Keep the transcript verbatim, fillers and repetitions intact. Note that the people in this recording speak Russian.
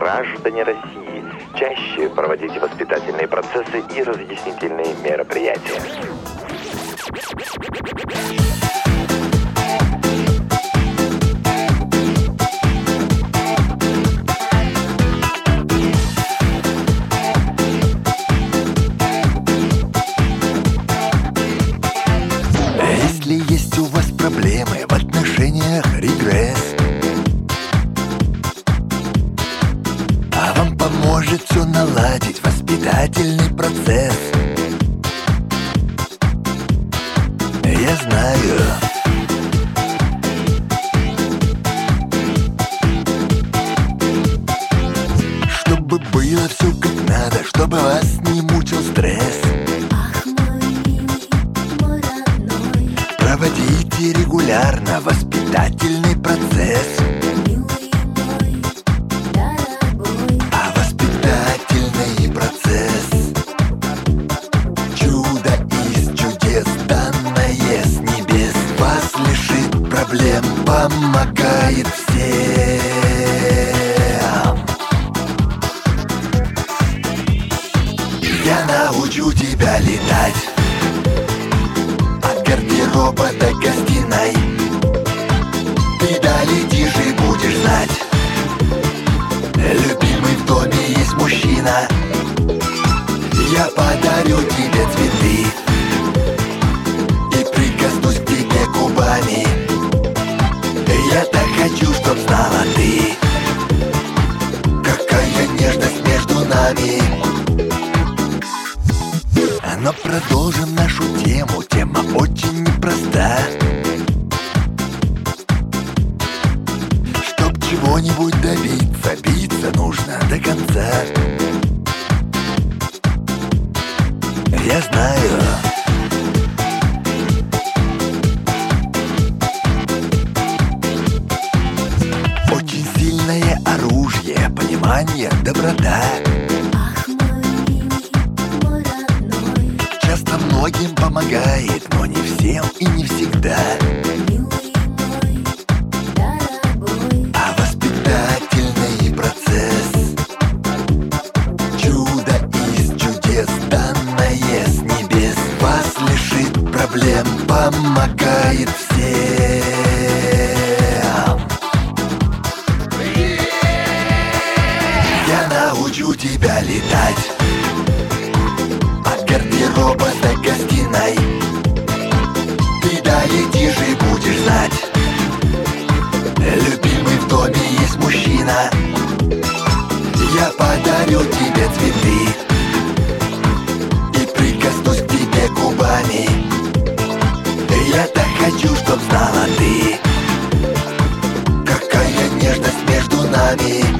граждане России, чаще проводите воспитательные процессы и разъяснительные мероприятия. Если есть у вас проблемы в отношениях, регресс, а вам поможет все наладить воспитательный процесс. Я знаю. Чтобы было все как надо, чтобы вас не мучил стресс. Проводите регулярно воспитательный процесс. А воспитательный процесс — чудо из чудес, данное с небес. Вас лишит проблем, помогает всем. Я научу тебя летать от гардероба до гостиной. Ты долетишь и будешь знать: любимый в доме есть мужчина. Я подарю тебе цветы и прикоснусь к тебе губами. Я так хочу, чтоб знала ты, какая нежность между нами. Но продолжим нашу тему, тема очень непроста. Чтоб чего-нибудь добиться, биться нужно до конца. Я знаю. Очень сильное оружие, понимание, доброта. Часто многим помогает, но не всем и не всегда. А воспитательный процесс — чудо из чудес, данное с небес. Вас лишит проблем, помогает всем. Я научу тебя летать от гардероба до гостиной. Ты долетишь и будешь знать: любимый в доме есть мужчина. Я подарю тебе цветы и прикоснусь к тебе губами. Я так хочу, чтоб знала ты, какая нежность между нами.